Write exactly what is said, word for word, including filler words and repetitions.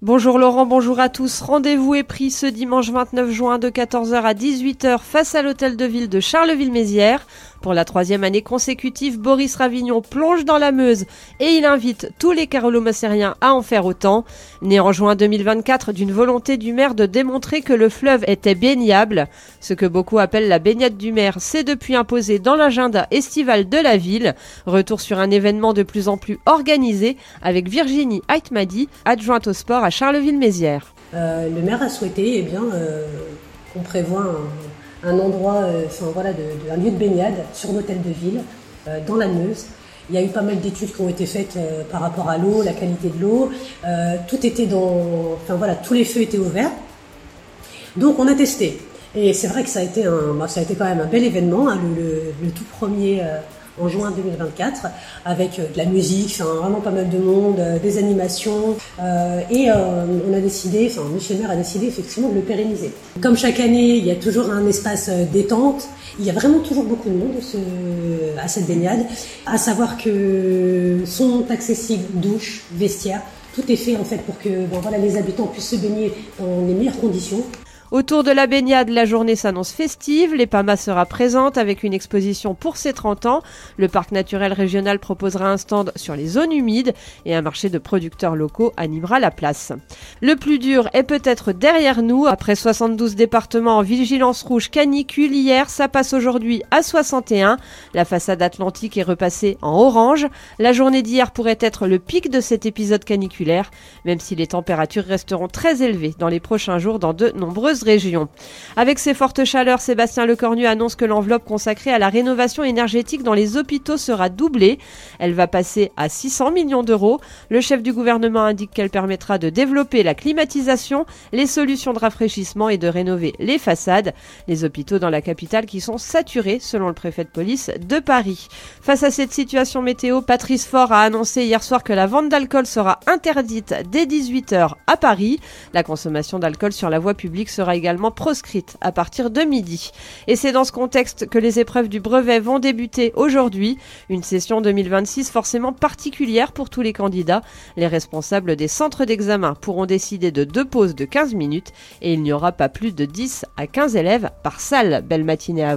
Bonjour Laurent, bonjour à tous. Rendez-vous est pris ce dimanche vingt-neuf juin de quatorze heures à dix-huit heures face à l'hôtel de ville de Charleville-Mézières. Pour la troisième année consécutive, Boris Ravignon plonge dans la Meuse et il invite tous les carolo-macériens à en faire autant. Né en juin deux mille vingt-quatre d'une volonté du maire de démontrer que le fleuve était baignable, ce que beaucoup appellent la baignade du maire, s'est depuis imposé dans l'agenda estival de la ville. Retour sur un événement de plus en plus organisé avec Virginie Aitmadi, adjointe au sport à Charleville-Mézières. Euh, le maire a souhaité eh bien, euh, qu'on prévoie un, un endroit, euh, enfin, voilà, de, de, un lieu de baignade sur l'hôtel de ville, euh, dans la Meuse. Il y a eu pas mal d'études qui ont été faites euh, par rapport à l'eau, la qualité de l'eau. Euh, tout était dans, enfin voilà, tous les feux étaient ouverts. Donc on a testé. Et c'est vrai que ça a été un, bah, ça a été quand même un bel événement, hein, le, le, le tout premier. Euh, en juin deux mille vingt-quatre, avec de la musique, enfin, vraiment pas mal de monde, des animations, euh, et euh, on a décidé, enfin, monsieur le maire a décidé effectivement de le pérenniser. Comme chaque année, il y a toujours un espace détente, il y a vraiment toujours beaucoup de monde ce, à cette baignade, à savoir que sont accessibles douches, vestiaires, tout est fait en fait pour que bon, voilà, les habitants puissent se baigner dans les meilleures conditions. Autour de la baignade, la journée s'annonce festive. L'EPAMA sera présente avec une exposition pour ses trente ans. Le parc naturel régional proposera un stand sur les zones humides et un marché de producteurs locaux animera la place. Le plus dur est peut-être derrière nous. Après soixante-douze départements en vigilance rouge canicule hier, ça passe aujourd'hui à soixante et un. La façade atlantique est repassée en orange. La journée d'hier pourrait être le pic de cet épisode caniculaire, même si les températures resteront très élevées dans les prochains jours dans de nombreuses région. Avec ces fortes chaleurs, Sébastien Lecornu annonce que l'enveloppe consacrée à la rénovation énergétique dans les hôpitaux sera doublée. Elle va passer à six cents millions d'euros. Le chef du gouvernement indique qu'elle permettra de développer la climatisation, les solutions de rafraîchissement et de rénover les façades. Les hôpitaux dans la capitale qui sont saturés, selon le préfet de police de Paris. Face à cette situation météo, Patrice Faure a annoncé hier soir que la vente d'alcool sera interdite dès dix-huit heures à Paris. La consommation d'alcool sur la voie publique sera également proscrite à partir de midi. Et c'est dans ce contexte que les épreuves du brevet vont débuter aujourd'hui. Une session deux mille vingt-six forcément particulière pour tous les candidats. Les responsables des centres d'examen pourront décider de deux pauses de quinze minutes et il n'y aura pas plus de dix à quinze élèves par salle. Belle matinée à vous.